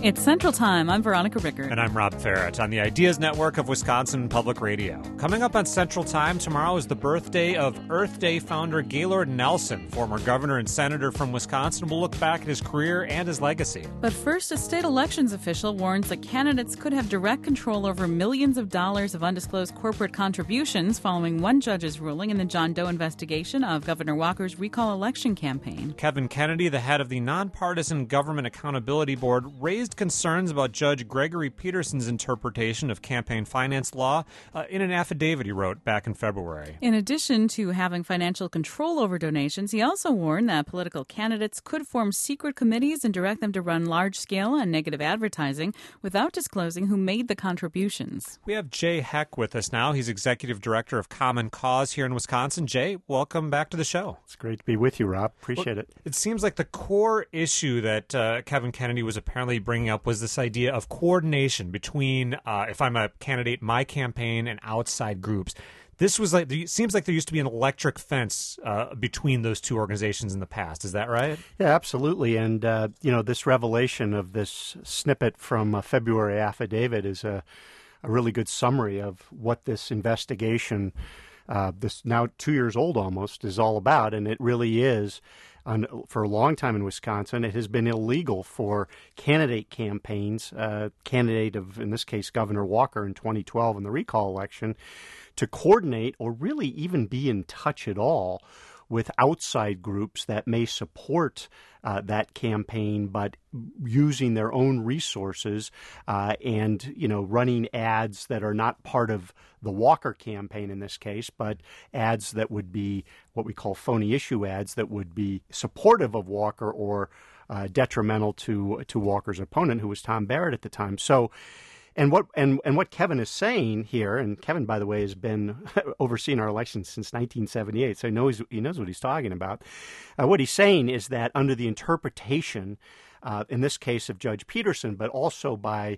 It's Central Time. I'm Veronica Rickert. And I'm Rob Farrett on the Ideas Network of Wisconsin Public Radio. Coming up on Central Time tomorrow is the birthday of Earth Day founder Gaylord Nelson, former governor and senator from Wisconsin. We'll look back at his career and his legacy. But first, a state elections official warns that candidates could have direct control over millions of dollars of undisclosed corporate contributions following one judge's ruling in the John Doe investigation of Governor Walker's recall election campaign. Kevin Kennedy, the head of the Nonpartisan Government Accountability Board, raised concerns about Judge Gregory Peterson's interpretation of campaign finance law in an affidavit he wrote back in February. In addition to having financial control over donations, he also warned that political candidates could form secret committees and direct them to run large-scale and negative advertising without disclosing who made the contributions. We have Jay Heck with us now. He's executive director of Common Cause here in Wisconsin. Jay, welcome back to the show. It's great to be with you, Rob. Appreciate it. It seems like the core issue that Kevin Kennedy was apparently bringing up was this idea of coordination between, if I'm a candidate, my campaign and outside groups. This was like, it seems like there used to be an electric fence between those two organizations in the past. Is that right? Yeah, absolutely. And, this revelation of this snippet from a February affidavit is a really good summary of what this investigation, this now 2 years old almost, is all about. And it really is. For a long time in Wisconsin, it has been illegal for candidate campaigns, candidate of, in this case, Governor Walker in 2012 in the recall election, to coordinate or really even be in touch at all with outside groups that may support that campaign, but using their own resources and, running ads that are not part of the Walker campaign in this case, but ads that would be what we call phony issue ads that would be supportive of Walker or detrimental to Walker's opponent, who was Tom Barrett at the time. So, And what Kevin is saying here, and Kevin, by the way, has been overseeing our elections since 1978, so he knows what he's talking about. What he's saying is that under the interpretation, in this case of Judge Peterson, but also by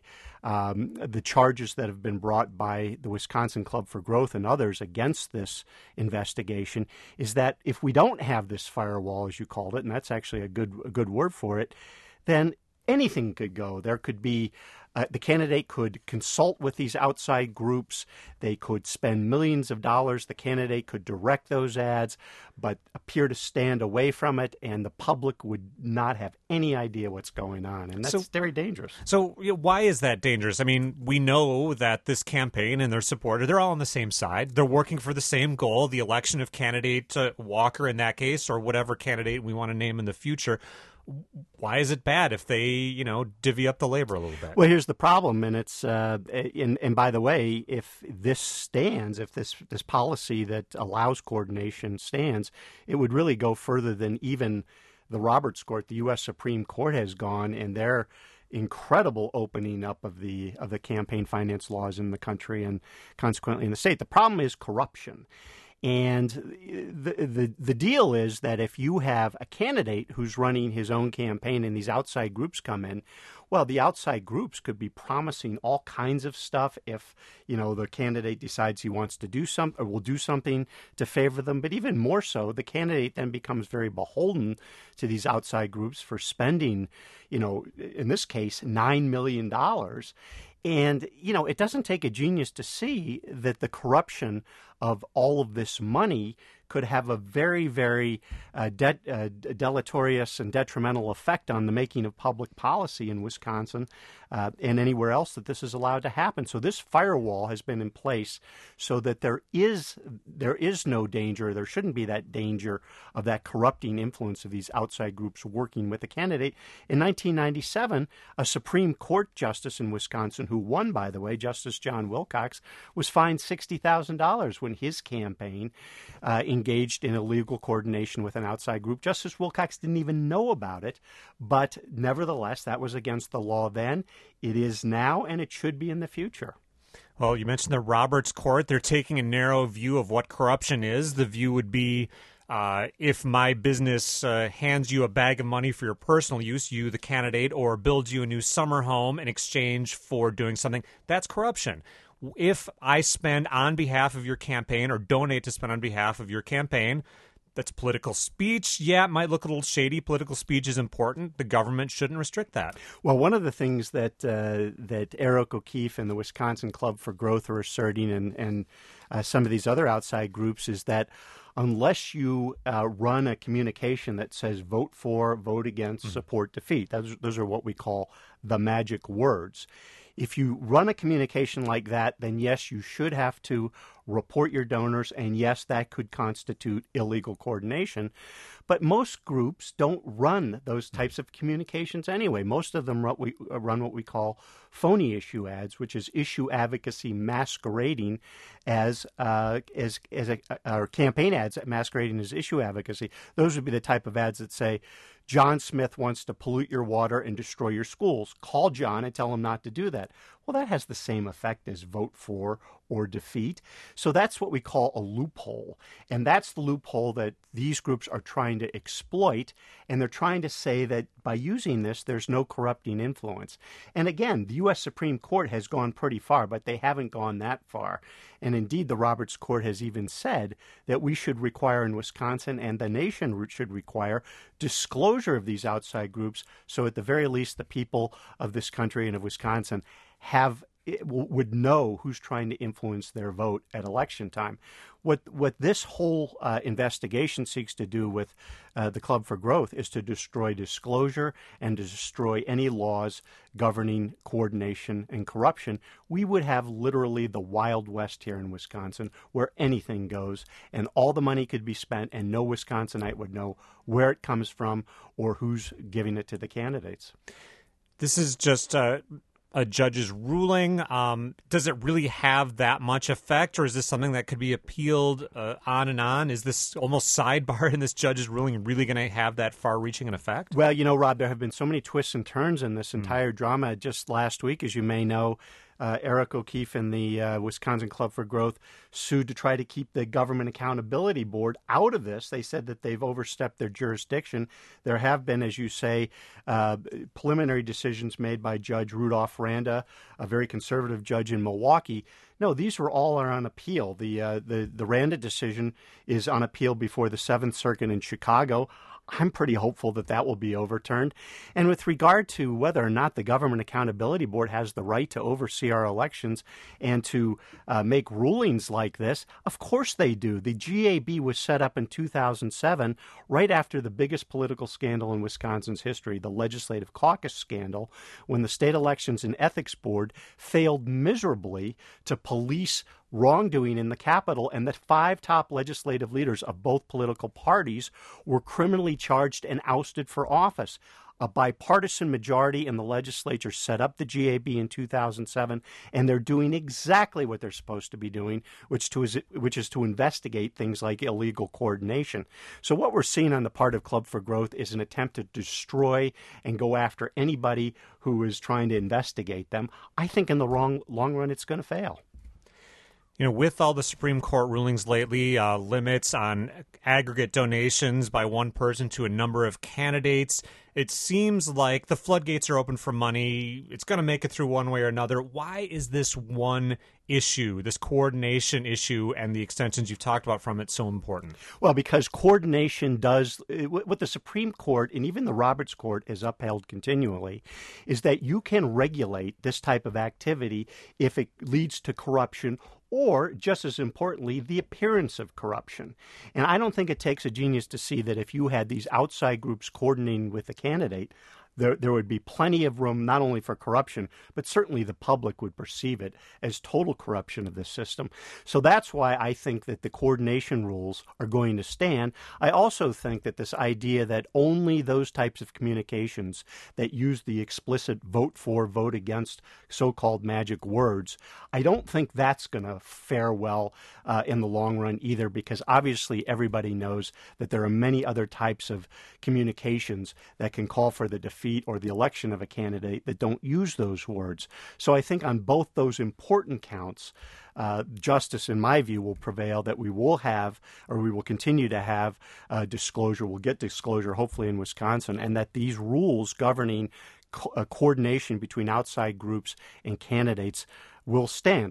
the charges that have been brought by the Wisconsin Club for Growth and others against this investigation, is that if we don't have this firewall, as you called it, and that's actually a good word for it, then anything could go. There could be the candidate could consult with these outside groups. They could spend millions of dollars. The candidate could direct those ads, but appear to stand away from it, and the public would not have any idea what's going on. And that's very dangerous. So why is that dangerous? I mean, we know that this campaign and their supporter, they're all on the same side. They're working for the same goal, the election of candidate Walker in that case, or whatever candidate we want to name in the future. Why is it bad if they, divvy up the labor a little bit? Well, here's the problem, and it's and by the way, if this stands, if this policy that allows coordination stands, it would really go further than even the Roberts Court, the U.S. Supreme Court, has gone in their incredible opening up of the campaign finance laws in the country and consequently in the state. The problem is corruption. And the deal is that if you have a candidate who's running his own campaign and these outside groups come in, well, the outside groups could be promising all kinds of stuff if, the candidate decides he wants to do something or will do something to favor them. But even more so, the candidate then becomes very beholden to these outside groups for spending, in this case, $9 million. And, it doesn't take a genius to see that the corruption of all of this money could have a very, very deleterious and detrimental effect on the making of public policy in Wisconsin and anywhere else that this is allowed to happen. So this firewall has been in place so that there is no danger, there shouldn't be that danger of that corrupting influence of these outside groups working with the candidate. In 1997, a Supreme Court justice in Wisconsin, who won, by the way, Justice John Wilcox, was fined $60,000 when his campaign engaged in illegal coordination with an outside group. Justice Wilcox didn't even know about it, but nevertheless, that was against the law then. It is now, and it should be in the future. Well, you mentioned the Roberts Court. They're taking a narrow view of what corruption is. The view would be if my business hands you a bag of money for your personal use, you, the candidate, or builds you a new summer home in exchange for doing something, that's corruption. If I spend on behalf of your campaign or donate to spend on behalf of your campaign, that's political speech. Yeah, it might look a little shady. Political speech is important. The government shouldn't restrict that. Well, one of the things that that Eric O'Keefe and the Wisconsin Club for Growth are asserting, and some of these other outside groups, is that unless you run a communication that says vote for, vote against, support, defeat, those are what we call the magic words. If you run a communication like that, then yes, you should have to report your donors, and yes, that could constitute illegal coordination. But most groups don't run those types of communications anyway. Most of them run what we call phony issue ads, which is issue advocacy masquerading as or campaign ads masquerading as issue advocacy. Those would be the type of ads that say, John Smith wants to pollute your water and destroy your schools. Call John and tell him not to do that. Well, that has the same effect as vote for or defeat. So that's what we call a loophole. And that's the loophole that these groups are trying to exploit. And they're trying to say that by using this, there's no corrupting influence. And again, the U.S. Supreme Court has gone pretty far, but they haven't gone that far. And indeed, the Roberts Court has even said that we should require in Wisconsin, and the nation should require, disclosure of these outside groups, so at the very least the people of this country and of Wisconsin would know who's trying to influence their vote at election time. What this whole investigation seeks to do with the Club for Growth is to destroy disclosure and to destroy any laws governing coordination and corruption. We would have literally the Wild West here in Wisconsin, where anything goes, and all the money could be spent, and no Wisconsinite would know where it comes from or who's giving it to the candidates. This is just a judge's ruling. Does it really have that much effect, or is this something that could be appealed on and on? Is this almost sidebar in this judge's ruling really going to have that far-reaching an effect? Well, you know, Rob, there have been so many twists and turns in this entire drama. Just last week, as you may know, Eric O'Keefe and the Wisconsin Club for Growth sued to try to keep the Government Accountability Board out of this. They said that they've overstepped their jurisdiction. There have been, as you say, preliminary decisions made by Judge Rudolph Randa, a very conservative judge in Milwaukee. No, these were all on appeal. The Randa decision is on appeal before the Seventh Circuit in Chicago. I'm pretty hopeful that that will be overturned. And with regard to whether or not the Government Accountability Board has the right to oversee our elections and to make rulings like this, of course they do. The GAB was set up in 2007, right after the biggest political scandal in Wisconsin's history, the Legislative Caucus scandal, when the State Elections and Ethics Board failed miserably to police wrongdoing in the Capitol, and the 5 top legislative leaders of both political parties were criminally charged and ousted for office. A bipartisan majority in the legislature set up the GAB in 2007, and they're doing exactly what they're supposed to be doing, which is to investigate things like illegal coordination. So what we're seeing on the part of Club for Growth is an attempt to destroy and go after anybody who is trying to investigate them. I think in the long run, it's going to fail. You know, with all the Supreme Court rulings lately, limits on aggregate donations by one person to a number of candidates, it seems like the floodgates are open for money. It's going to make it through one way or another. Why is this one issue, this coordination issue, and the extensions you've talked about from it so important? Well, because coordination does, what the Supreme Court and even the Roberts Court has upheld continually, is that you can regulate this type of activity if it leads to corruption, or, just as importantly, the appearance of corruption. And I don't think it takes a genius to see that if you had these outside groups coordinating with the candidate, there would be plenty of room not only for corruption, but certainly the public would perceive it as total corruption of the system. So that's why I think that the coordination rules are going to stand. I also think that this idea that only those types of communications that use the explicit vote for, vote against so-called magic words, I don't think that's going to fare well in the long run either, because obviously everybody knows that there are many other types of communications that can call for the defeat or the election of a candidate that don't use those words. So I think on both those important counts, justice, in my view, will prevail, that we will have, or we will continue to have, disclosure. We'll get disclosure, hopefully, in Wisconsin, and that these rules governing coordination between outside groups and candidates will stand.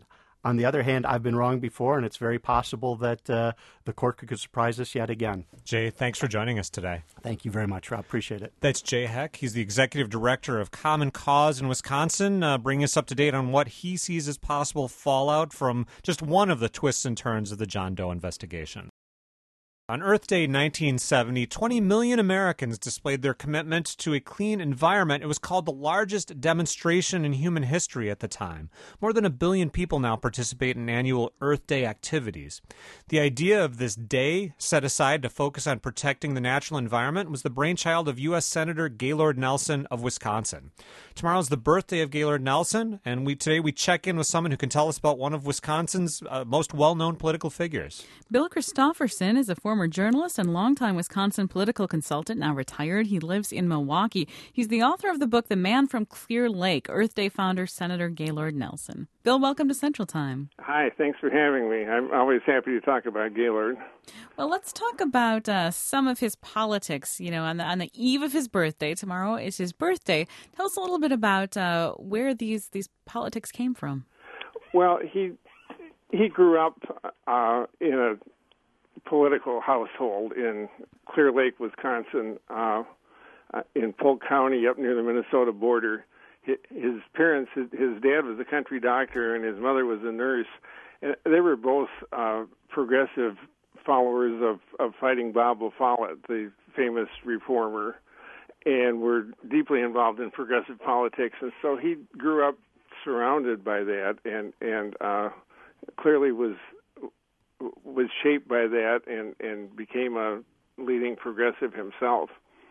On the other hand, I've been wrong before, and it's very possible that the court could surprise us yet again. Jay, thanks for joining us today. Thank you very much, Rob. Appreciate it. That's Jay Heck. He's the executive director of Common Cause in Wisconsin, bringing us up to date on what he sees as possible fallout from just one of the twists and turns of the John Doe investigation. On Earth Day 1970, 20 million Americans displayed their commitment to a clean environment. It was called the largest demonstration in human history at the time. More than 1 billion people now participate in annual Earth Day activities. The idea of this day, set aside to focus on protecting the natural environment, was the brainchild of U.S. Senator Gaylord Nelson of Wisconsin. Tomorrow's the birthday of Gaylord Nelson, and today we check in with someone who can tell us about one of Wisconsin's most well-known political figures. Bill Christopherson is a former journalist and longtime Wisconsin political consultant, now retired. He lives in Milwaukee. He's the author of the book The Man from Clear Lake, Earth Day founder Senator Gaylord Nelson. Bill, welcome to Central Time. Hi, thanks for having me. I'm always happy to talk about Gaylord. Well, let's talk about some of his politics. You know, on the eve of his birthday, tomorrow is his birthday. Tell us a little bit about where these politics came from. Well, he grew up in a political household in Clear Lake, Wisconsin, in Polk County, up near the Minnesota border. His parents, his dad was a country doctor, and his mother was a nurse. And they were both progressive followers of Fighting Bob La Follette, the famous reformer, and were deeply involved in progressive politics. And so he grew up surrounded by that, and clearly was shaped by that, and became a leading progressive himself.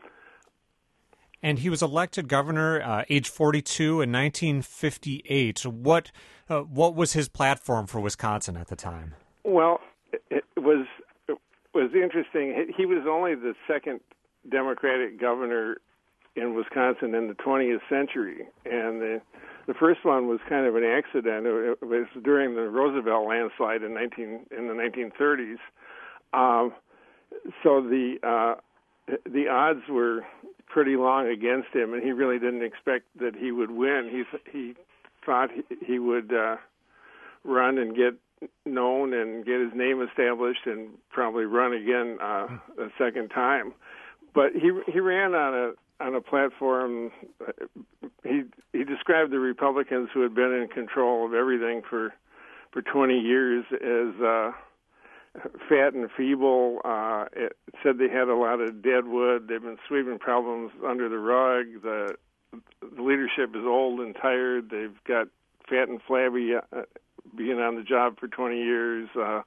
And he was elected governor age 42 in 1958. What was his platform for Wisconsin at the time? Well, it was interesting. He was only the second Democratic governor in Wisconsin in the 20th century, and the first one was kind of an accident. It was during the Roosevelt landslide in the 1930s. So the odds were pretty long against him, and he really didn't expect that he would win. He thought he would run and get known and get his name established and probably run again a second time. But he ran on a platform. He described the Republicans who had been in control of everything for 20 years as fat and feeble. It said they had a lot of dead wood. They've been sweeping problems under the rug. The leadership is old and tired. They've got fat and flabby, being on the job for 20 years.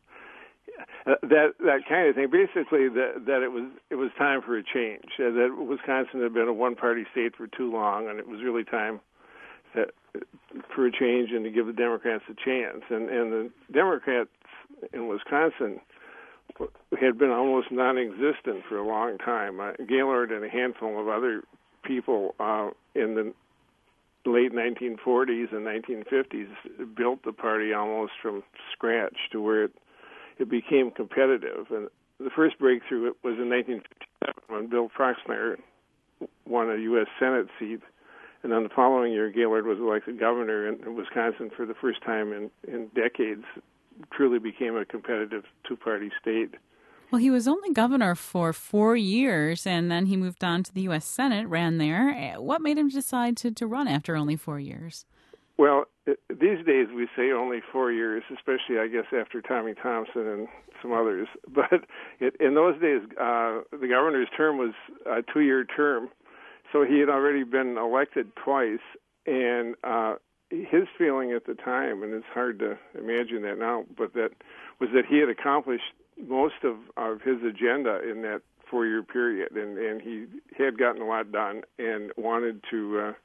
That kind of thing. Basically, that it was time for a change. That Wisconsin had been a one-party state for too long, and it was really time for a change and to give the Democrats a chance. And the Democrats in Wisconsin had been almost non-existent for a long time. Gaylord and a handful of other people in the late 1940s and 1950s built the party almost from scratch to where it became competitive. And the first breakthrough was in 1957 when Bill Proxmire won a U.S. Senate seat. And then the following year, Gaylord was elected governor in Wisconsin for the first time in decades. Truly became a competitive two-party state. Well, he was only governor for 4 years, and then he moved on to the U.S. Senate, ran there. What made him decide to run after only 4 years? Well, these days we say only 4 years, especially, I guess, after Tommy Thompson and some others. But in those days, the governor's term was a 2-year term, so he had already been elected twice, and his feeling at the time, and it's hard to imagine that now, but that was that he had accomplished most of his agenda in that 4-year period, and he had gotten a lot done and wanted to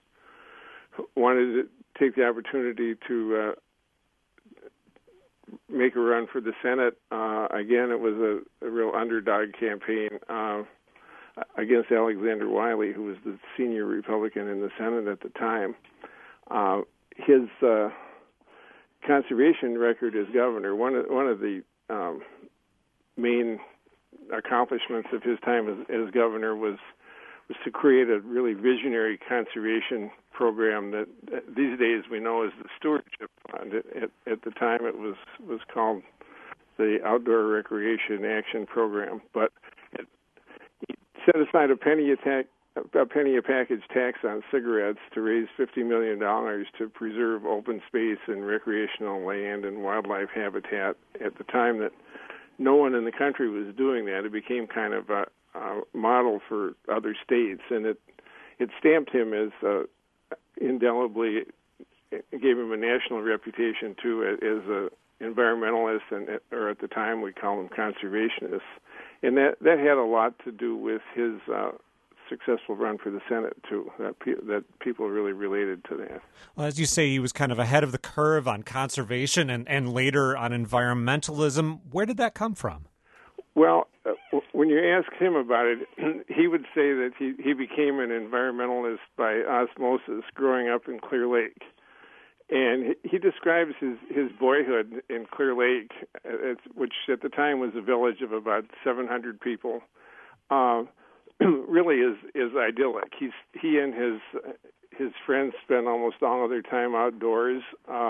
take the opportunity to make a run for the Senate. Again, it was a real underdog campaign against Alexander Wiley, who was the senior Republican in the Senate at the time. His conservation record as governor, one of the main accomplishments of his time as governor was was to create a really visionary conservation program that these days we know as the Stewardship Fund. At the time, it was called the Outdoor Recreation Action Program. But he set aside a penny a package tax on cigarettes to raise $50 million to preserve open space and recreational land and wildlife habitat. At the time that no one in the country was doing that, it became kind of a model for other states, and it stamped him as indelibly, gave him a national reputation too as a environmentalist, or at the time we call them conservationists, and that had a lot to do with his successful run for the Senate too. That people really related to that. Well, as you say, he was kind of ahead of the curve on conservation and later on environmentalism. Where did that come from? Well, when you ask him about it, he would say that he became an environmentalist by osmosis growing up in Clear Lake. And he describes his boyhood in Clear Lake, which at the time was a village of about 700 people, really is idyllic. He and his friends spent almost all of their time outdoors.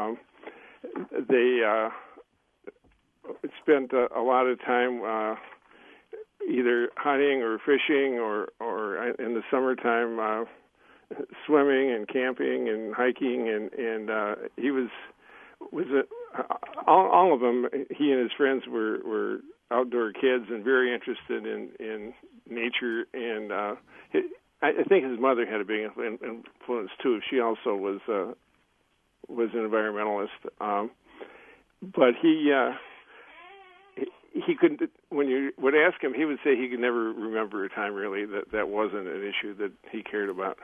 They spent a lot of time either hunting or fishing or in the summertime swimming and camping and hiking, and he was all of them. He and his friends were outdoor kids and very interested in nature, and I think his mother had a big influence too. She also was an environmentalist, but he couldn't. When you would ask him, he would say he could never remember a time really that wasn't an issue that he cared about.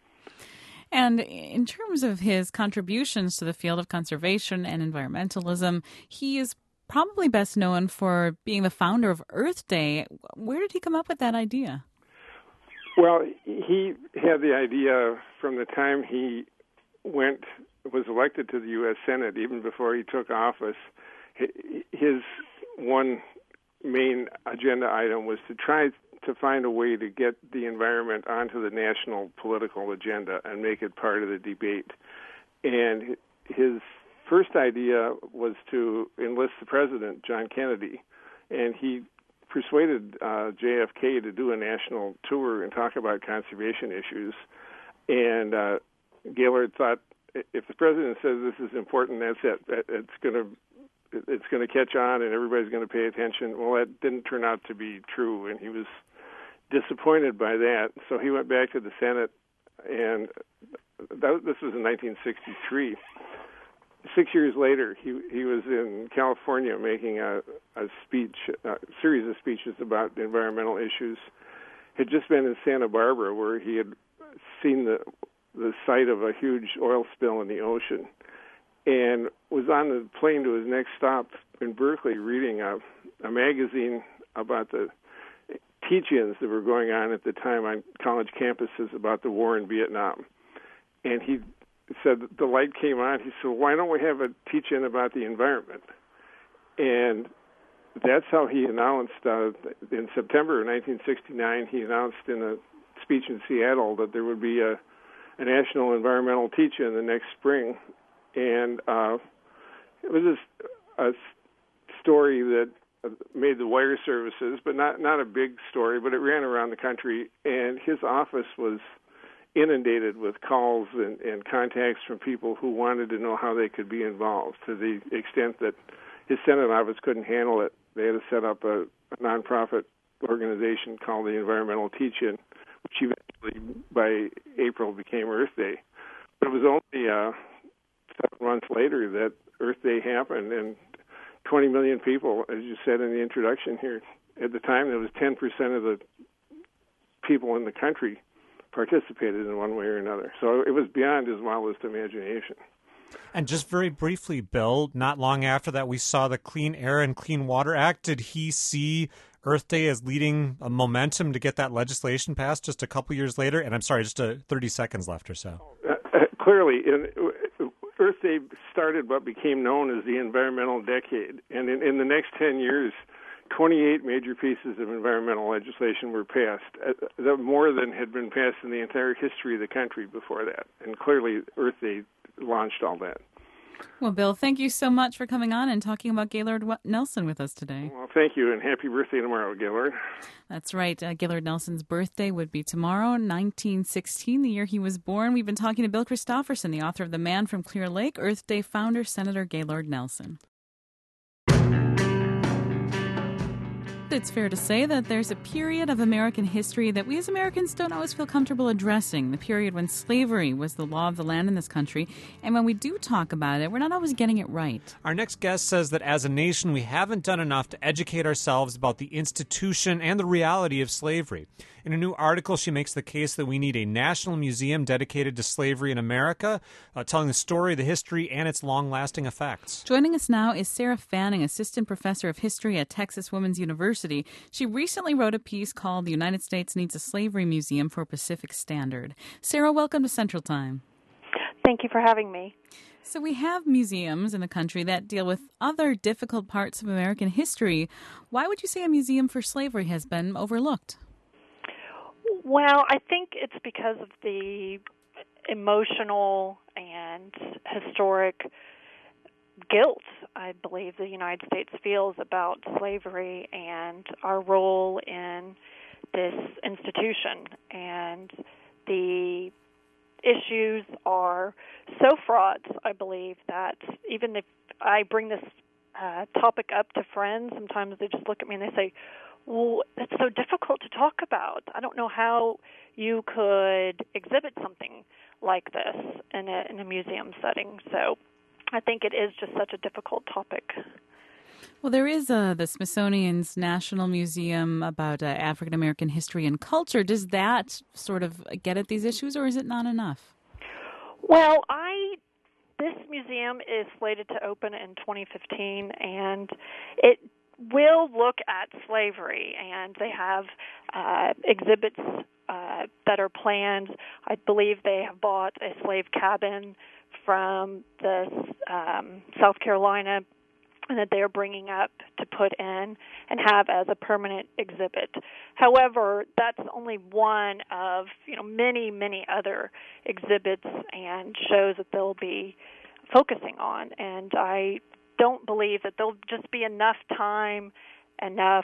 And in terms of his contributions to the field of conservation and environmentalism, he is probably best known for being the founder of Earth Day. Where did he come up with that idea? Well, he had the idea from the time he was elected to the U.S. Senate, even before he took office. His one main agenda item was to try to find a way to get the environment onto the national political agenda and make it part of the debate. And his first idea was to enlist the president, John Kennedy, and he persuaded JFK to do a national tour and talk about conservation issues. And Gaylord thought, if the president says this is important, that's it. It's going to catch on and everybody's going to pay attention. Well, that didn't turn out to be true, and he was disappointed by that. So he went back to the Senate, and this was in 1963. 6 years later, he was in California making a series of speeches about environmental issues. Had just been in Santa Barbara, where he had seen the site of a huge oil spill in the ocean, and was on the plane to his next stop in Berkeley reading a magazine about the teach-ins that were going on at the time on college campuses about the war in Vietnam. And he said the light came on. He said, why don't we have a teach-in about the environment? And that's how he announced, in September of 1969, he announced in a speech in Seattle that there would be a national environmental teach-in the next spring. And it was a story that made the wire services, but not a big story, but it ran around the country, and his office was inundated with calls and contacts from people who wanted to know how they could be involved, to the extent that his Senate office couldn't handle it. They had to set up a nonprofit organization called the Environmental Teach-In, which eventually, by April, became Earth Day. But it was only 7 months later that Earth Day happened, and 20 million people, as you said in the introduction here. At the time, there was 10% of the people in the country participated in one way or another. So it was beyond his wildest imagination. And just very briefly, Bill, not long after that, we saw the Clean Air and Clean Water Act. Did he see Earth Day as leading a momentum to get that legislation passed just a couple years later? And I'm sorry, just 30 seconds left or so. Clearly, Earth Day started what became known as the environmental decade. And in the next 10 years, 28 major pieces of environmental legislation were passed, more than had been passed in the entire history of the country before that. And clearly, Earth Day launched all that. Well, Bill, thank you so much for coming on and talking about Gaylord Nelson with us today. Well, thank you, and happy birthday tomorrow, Gaylord. That's right. Gaylord Nelson's birthday would be tomorrow, 1916, the year he was born. We've been talking to Bill Christopherson, the author of The Man from Clear Lake, Earth Day founder, Senator Gaylord Nelson. It's fair to say that there's a period of American history that we as Americans don't always feel comfortable addressing, the period when slavery was the law of the land in this country. And when we do talk about it, we're not always getting it right. Our next guest says that as a nation, we haven't done enough to educate ourselves about the institution and the reality of slavery. In a new article, she makes the case that we need a national museum dedicated to slavery in America, telling the story, the history, and its long-lasting effects. Joining us now is Sarah Fanning, Assistant Professor of History at Texas Women's University. She recently wrote a piece called The United States Needs a Slavery Museum for Pacific Standard. Sarah, welcome to Central Time. Thank you for having me. So we have museums in the country that deal with other difficult parts of American history. Why would you say a museum for slavery has been overlooked? Well, I think it's because of the emotional and historic guilt I believe the United States feels about slavery and our role in this institution. And the issues are so fraught, I believe, that even if I bring this topic up to friends, sometimes they just look at me and they say, well, it's so difficult to talk about. I don't know how you could exhibit something like this in a museum setting. So I think it is just such a difficult topic. Well, there is the Smithsonian's National Museum about African American history and culture. Does that sort of get at these issues, or is it not enough? Well, this museum is slated to open in 2015, and it will look at slavery, and they have exhibits that are planned. I believe they have bought a slave cabin from the South Carolina, and that they are bringing up to put in and have as a permanent exhibit. However, that's only one of many, many other exhibits and shows that they'll be focusing on. And I don't believe that there'll just be enough time, enough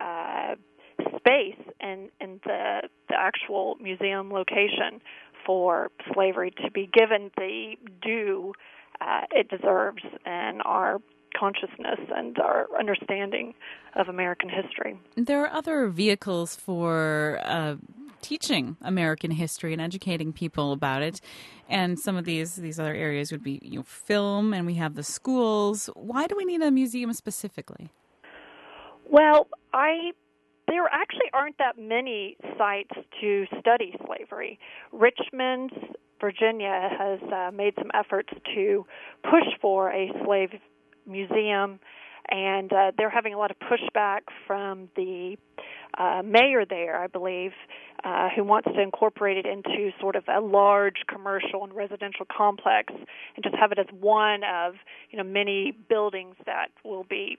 space in the actual museum location for slavery to be given the due it deserves in our consciousness and our understanding of American history. There are other vehicles for teaching American history and educating people about it, and some of these other areas would be film, and we have the schools. Why do we need a museum specifically? Well, there actually aren't that many sites to study slavery. Richmond, Virginia has made some efforts to push for a slave museum, and they're having a lot of pushback from the mayor there, I believe, who wants to incorporate it into sort of a large commercial and residential complex and just have it as one of many buildings that will be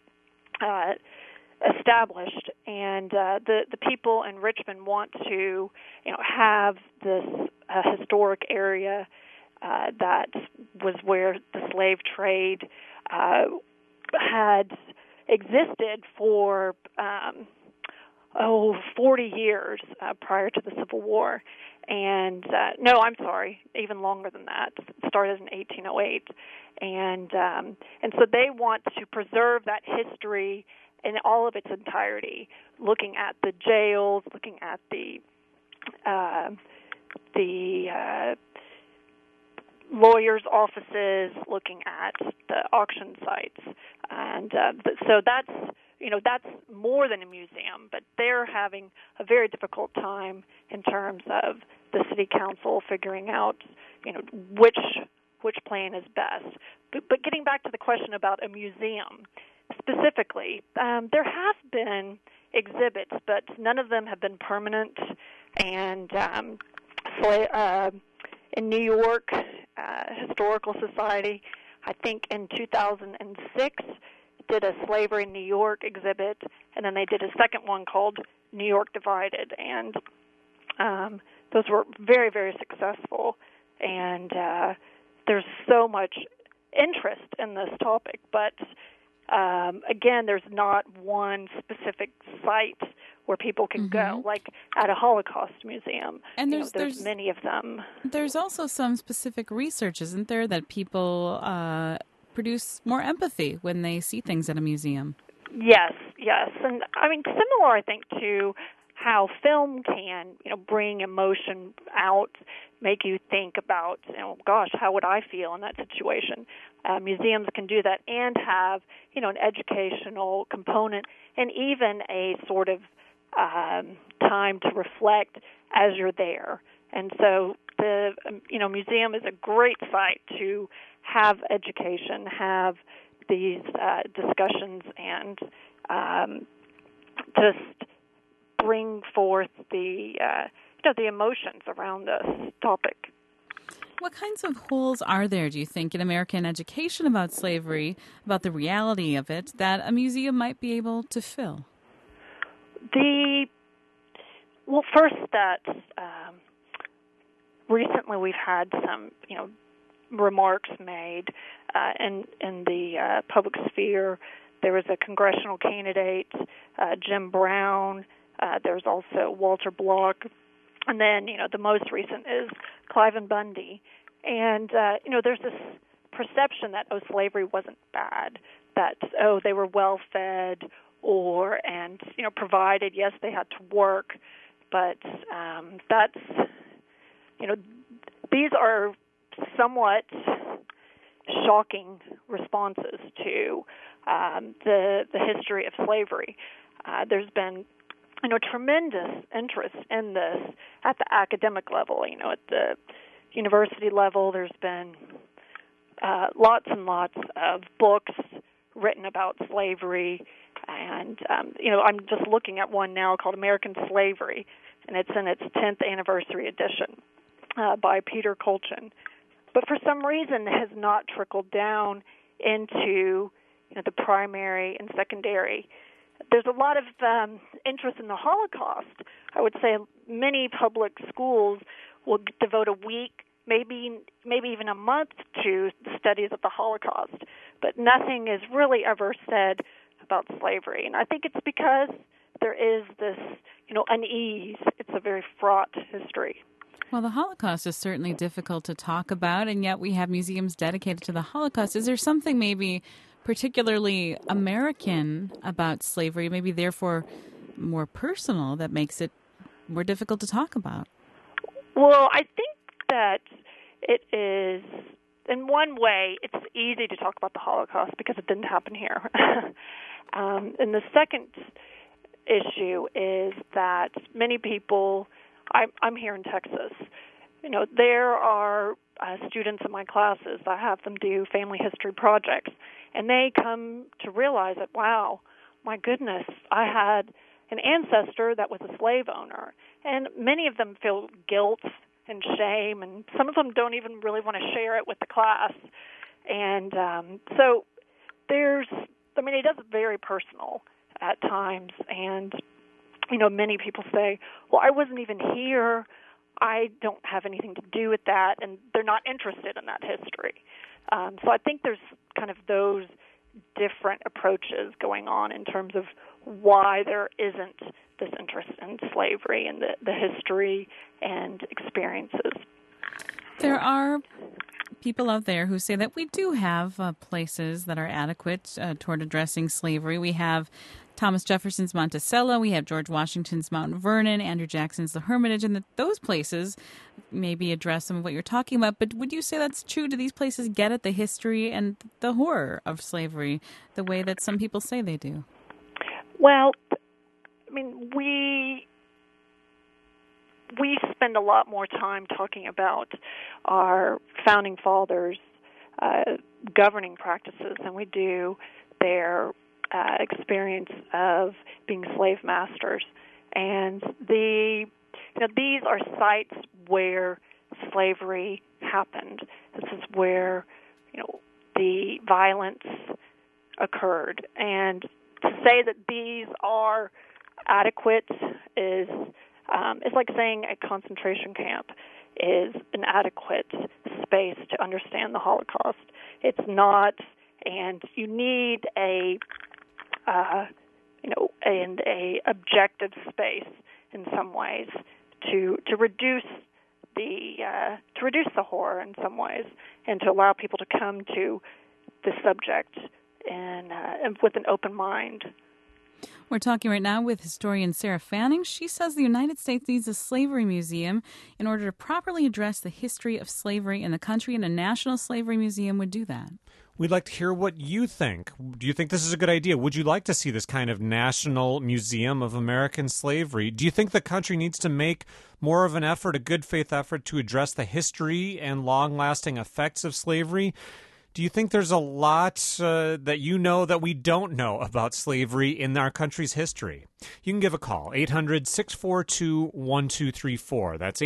established. And the people in Richmond want to have this historic area that was where the slave trade had existed for 40 years prior to the Civil War. And no, I'm sorry, even longer than that. It started in 1808. And so they want to preserve that history in all of its entirety, looking at the jails, looking at the lawyers' offices, looking at the auction sites, and so that's more than a museum. But they're having a very difficult time in terms of the city council figuring out which plan is best. But getting back to the question about a museum specifically, there have been exhibits, but none of them have been permanent. And in New York Historical Society, I think in 2006, did a Slavery in New York exhibit, and then they did a second one called New York Divided, and those were very, very successful. And there's so much interest in this topic, but again, there's not one specific site where people can go, like at a Holocaust museum. And there's many of them. There's also some specific research, isn't there, that people produce more empathy when they see things at a museum? Yes. And I mean, similar, I think, to how film can, bring emotion out, make you think about, gosh, how would I feel in that situation? Museums can do that and have, an educational component and even a sort of time to reflect as you're there. And so the, museum is a great site to have education, have these discussions, and just bring forth the emotions around this topic. What kinds of holes are there, do you think, in American education about slavery, about the reality of it, that a museum might be able to fill? First, that recently we've had some, remarks made in the public sphere. There was a congressional candidate, Jim Brown. There's also Walter Block. And then, the most recent is Cliven Bundy. And, there's this perception that, slavery wasn't bad, that, they were well-fed and provided. Yes, they had to work, but that's, these are somewhat shocking responses to the history of slavery. There's been tremendous interest in this at the academic level. At the university level, there's been lots and lots of books written about slavery, and I'm just looking at one now called American Slavery, and it's in its 10th anniversary edition by Peter Colchin. But for some reason, it has not trickled down into the primary and secondary. There's a lot of interest in the Holocaust. I would say many public schools will devote a week, maybe even a month, to the studies of the Holocaust. But nothing is really ever said about slavery. And I think it's because there is this, unease. It's a very fraught history. Well, the Holocaust is certainly difficult to talk about, and yet we have museums dedicated to the Holocaust. Is there something maybe particularly American about slavery, maybe therefore more personal, that makes it more difficult to talk about? Well, I think that it is, in one way, it's easy to talk about the Holocaust because it didn't happen here. And the second issue is that many people, I'm here in Texas, there are students in my classes. I have them do family history projects, and they come to realize that, wow, my goodness, I had an ancestor that was a slave owner. And many of them feel guilt and shame, and some of them don't even really want to share it with the class. And so it is very personal at times. And, many people say, well, I wasn't even here. I don't have anything to do with that, and they're not interested in that history. So I think there's kind of those different approaches going on in terms of why there isn't this interest in slavery and the history and experiences. There are people out there who say that we do have places that are adequate toward addressing slavery. We have Thomas Jefferson's Monticello, we have George Washington's Mount Vernon, Andrew Jackson's The Hermitage, and those places maybe address some of what you're talking about. But would you say that's true? Do these places get at the history and the horror of slavery the way that some people say they do? Well, we spend a lot more time talking about our founding fathers' governing practices than we do their experience of being slave masters. And these are sites where slavery happened. This is where the violence occurred. And to say that these are adequate is like saying a concentration camp is an adequate space to understand the Holocaust. It's not, and you need a objective space in some ways to reduce the horror in some ways, and to allow people to come to the subject and with an open mind. We're talking right now with historian Sarah Fanning. She says the United States needs a slavery museum in order to properly address the history of slavery in the country, and a national slavery museum would do that. We'd like to hear what you think. Do you think this is a good idea? Would you like to see this kind of national museum of American slavery? Do you think the country needs to make more of an effort, a good faith effort, to address the history and long-lasting effects of slavery? Do you think there's a lot that you know that we don't know about slavery in our country's history? You can give a call, 800-642-1234. That's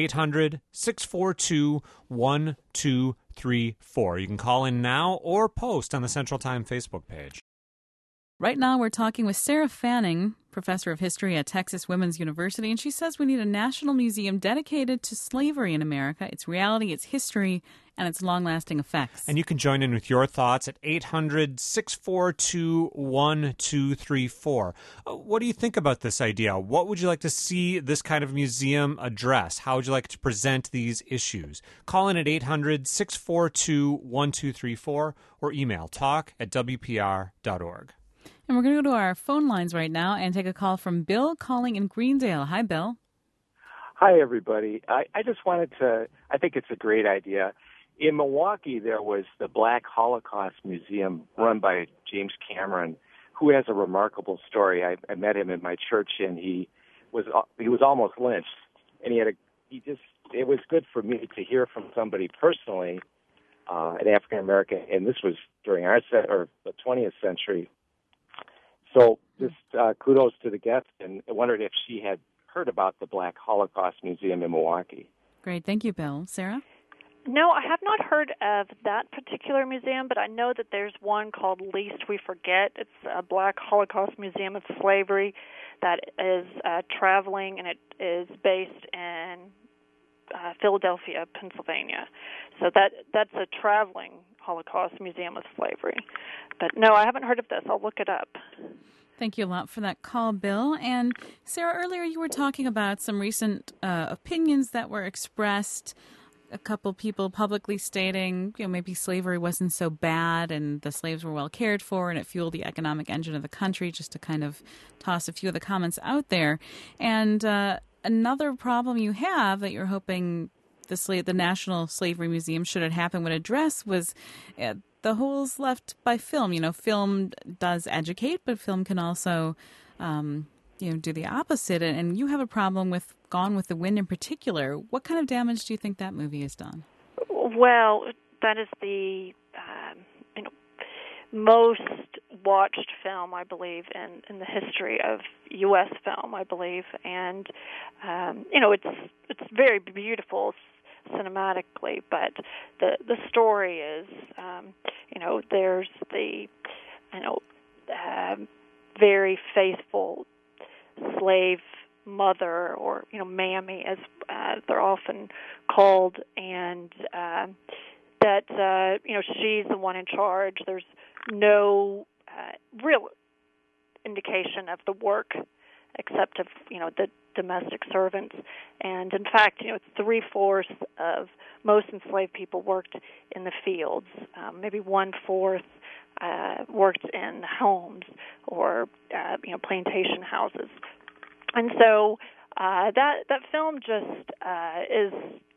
800-642-1234. You can call in now or post on the Central Time Facebook page. Right now we're talking with Sarah Fanning, professor of history at Texas Women's University, and she says we need a national museum dedicated to slavery in America, its reality, its history, and its long-lasting effects. And you can join in with your thoughts at 800-642-1234. What do you think about this idea? What would you like to see this kind of museum address? How would you like to present these issues? Call in at 800-642-1234 or email talk@wpr.org. And we're going to go to our phone lines right now and take a call from Bill calling in Greendale. Hi, Bill. Hi, everybody. I just wanted to, I think it's a great idea. In Milwaukee, there was the Black Holocaust Museum run by James Cameron, who has a remarkable story. I met him in my church, and he was almost lynched. And it was good for me to hear from somebody personally, an African American, and this was during the 20th century. So just kudos to the guest, and I wondered if she had heard about the Black Holocaust Museum in Milwaukee. Great. Thank you, Bill. Sarah? No, I have not heard of that particular museum, but I know that there's one called Least We Forget. It's a Black Holocaust Museum of Slavery that is traveling, and it is based in Philadelphia, Pennsylvania. So that's a traveling Holocaust Museum of Slavery. But no, I haven't heard of this. I'll look it up. Thank you a lot for that call, Bill. And Sarah, earlier you were talking about some recent opinions that were expressed. A couple people publicly stating, maybe slavery wasn't so bad and the slaves were well cared for and it fueled the economic engine of the country, just to kind of toss a few of the comments out there. And another problem you have that you're hoping the National Slavery Museum, should it happen, would address was the holes left by film. Film does educate, but film can also do the opposite. And you have a problem with Gone with the Wind in particular. What kind of damage do you think that movie has done? Well, that is the most watched film, I believe, in the history of U.S. film, I believe. And it's very beautiful cinematically, but the story is there's the very faithful slave mother, or mammy as they're often called, and that she's the one in charge. There's no real indication of the work except of the domestic servants, and in fact it's 3/4 of most enslaved people worked in the fields. Maybe 1/4 worked in homes or plantation houses. And so that film just is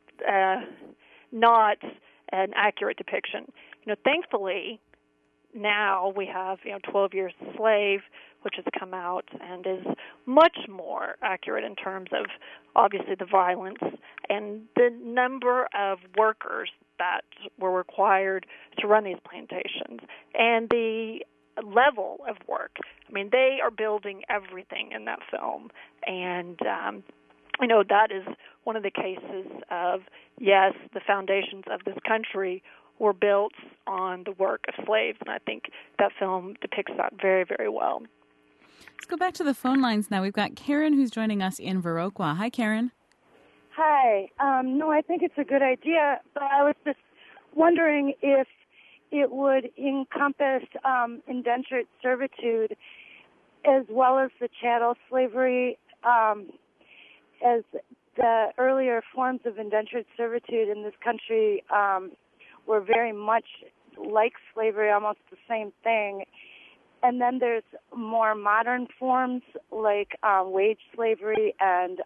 not an accurate depiction. Thankfully, now we have 12 Years a Slave, which has come out and is much more accurate in terms of obviously the violence and the number of workers that were required to run these plantations and the level of work. I mean, they are building everything in that film, and that is one of the cases of, yes, the foundations of this country were built on the work of slaves, and I think that film depicts that very, very well. Let's go back to the phone lines now. We've got Karen who's joining us in Viroqua. Hi, Karen. Hi. No, I think it's a good idea, but I was just wondering if it would encompass indentured servitude as well as the chattel slavery, as the earlier forms of indentured servitude in this country were very much like slavery, almost the same thing. And then there's more modern forms like wage slavery and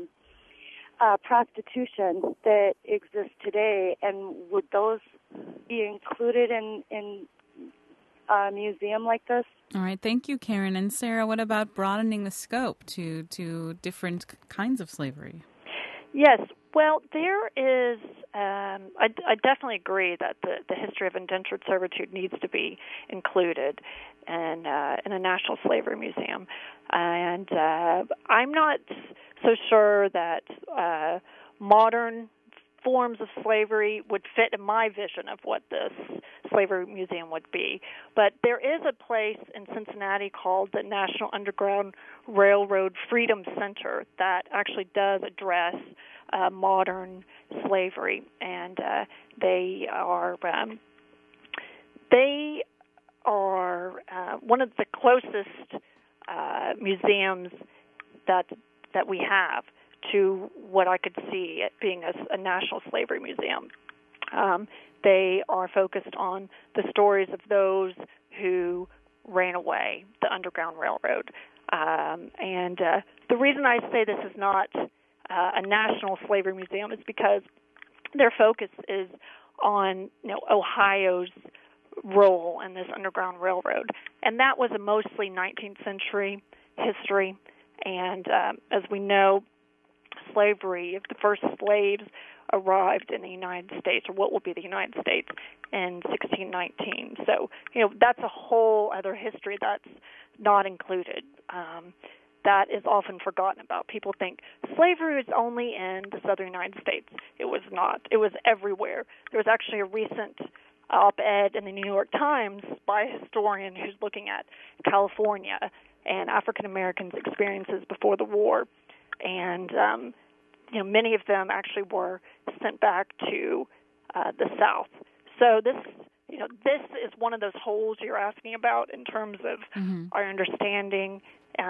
prostitution that exist today. And would those be included in a museum like this? All right, thank you, Karen. And Sarah, what about broadening the scope to different kinds of slavery? Yes, well, there is, I definitely agree that the history of indentured servitude needs to be included in a National Slavery Museum. And I'm not so sure that modern forms of slavery would fit in my vision of what this slavery museum would be. But there is a place in Cincinnati called the National Underground Railroad Freedom Center that actually does address modern slavery, and they are one of the closest museums that we have to what I could see it being a national slavery museum. They are focused on the stories of those who ran away, the Underground Railroad. And the reason I say this is not a national slavery museum is because their focus is on Ohio's role in this Underground Railroad. And that was a mostly 19th century history. And as we know, slavery, if the first slaves arrived in the United States, or what will be the United States, in 1619. So, that's a whole other history that's not included. That is often forgotten about. People think slavery was only in the southern United States. It was not. It was everywhere. There was actually a recent op-ed in the New York Times by a historian who's looking at California and African Americans' experiences before the war. And many of them actually were sent back to the South. So this is one of those holes you're asking about in terms of our understanding.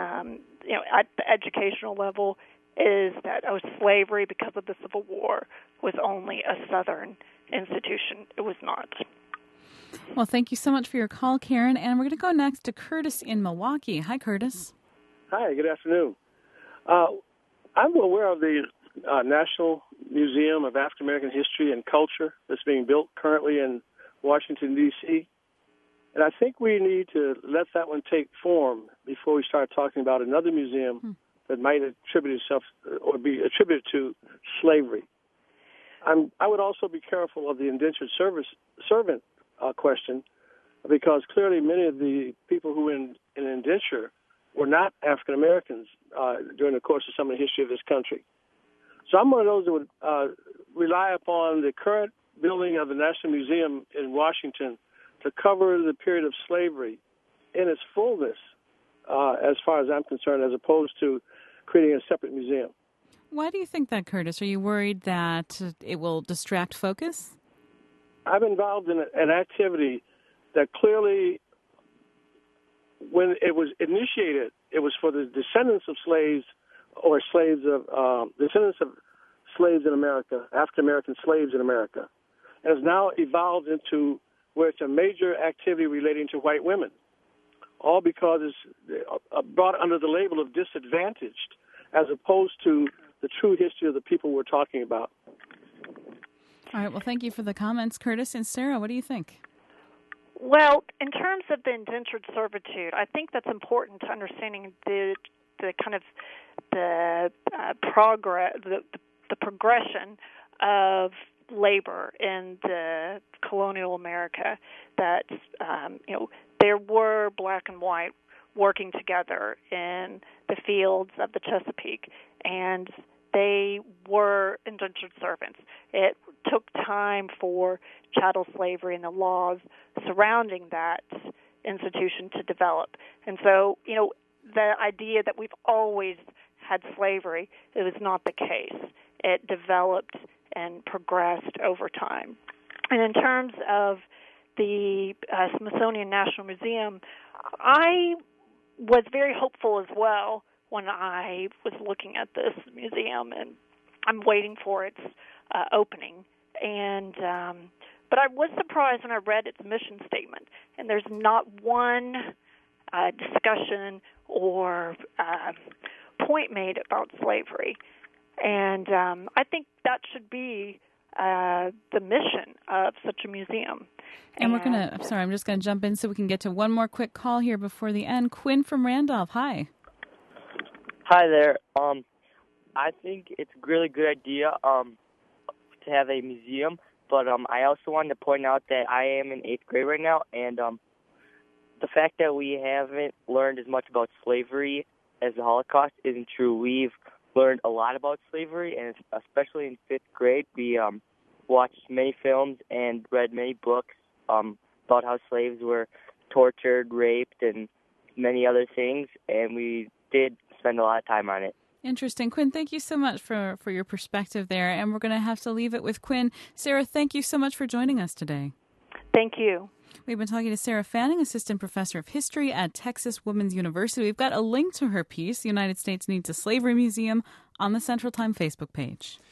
At the educational level, is that slavery, because of the Civil War, was only a Southern institution. It was not. Well, thank you so much for your call, Karen. And we're going to go next to Curtis in Milwaukee. Hi, Curtis. Hi, good afternoon. I'm aware of the National Museum of African American History and Culture that's being built currently in Washington, D.C., and I think we need to let that one take form before we start talking about another museum that might attribute itself or be attributed to slavery. I would also be careful of the indentured servant question, because clearly many of the people who were in indenture were not African Americans during the course of some of the history of this country. So I'm one of those that would rely upon the current building of the National Museum in Washington to cover the period of slavery in its fullness, as far as I'm concerned, as opposed to creating a separate museum. Why do you think that, Curtis? Are you worried that it will distract focus? I'm involved in an activity that clearly, when it was initiated, it was for the descendants of slaves or descendants of slaves in America, African American slaves in America. And has now evolved into where it's a major activity relating to white women, all because it's brought under the label of disadvantaged, as opposed to the true history of the people we're talking about. All right, well, thank you for the comments, Curtis. And Sarah, what do you think? Well, in terms of the indentured servitude, I think that's important to understanding the kind of the progression of labor in the colonial America. That there were black and white working together in the fields of the Chesapeake, and they were indentured servants. It took time for chattel slavery and the laws surrounding that institution to develop. And so, the idea that we've always had slavery, it was not the case. It developed and progressed over time. And in terms of the Smithsonian National Museum, I was very hopeful as well when I was looking at this museum, and I'm waiting for its opening. And but I was surprised when I read its mission statement, and there's not one discussion or point made about slavery. And I think that should be the mission of such a museum. And I'm just going to jump in so we can get to one more quick call here before the end. Quinn from Randolph, hi. Hi there. I think it's a really good idea to have a museum, but I also wanted to point out that I am in 8th grade right now, and the fact that we haven't learned as much about slavery as the Holocaust isn't true. We've learned a lot about slavery, and especially in 5th grade, we watched many films and read many books about how slaves were tortured, raped, and many other things, and we did spend a lot of time on it. Interesting. Quinn, thank you so much for your perspective there, and we're going to have to leave it with Quinn. Sarah, thank you so much for joining us today. Thank you. We've been talking to Sarah Fanning, Assistant Professor of History at Texas Women's University. We've got a link to her piece, The United States Needs a Slavery Museum, on the Central Time Facebook page.